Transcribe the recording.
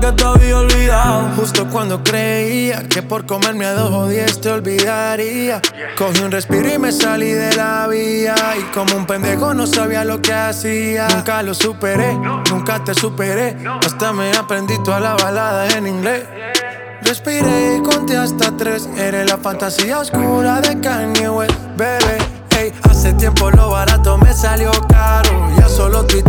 que te había olvidado. Justo cuando creía que por comerme a 2 o 10 te olvidaría, cogí un respiro y me salí de la vía. Y como un pendejo no sabía lo que hacía. Nunca lo superé, nunca te superé. Hasta me aprendí toda la balada en inglés. Respiré y conté hasta 3. Eres la fantasía oscura de Kanye West, bebé. Ey, hace tiempo lo barato me salió caro. Ya solo tuiteo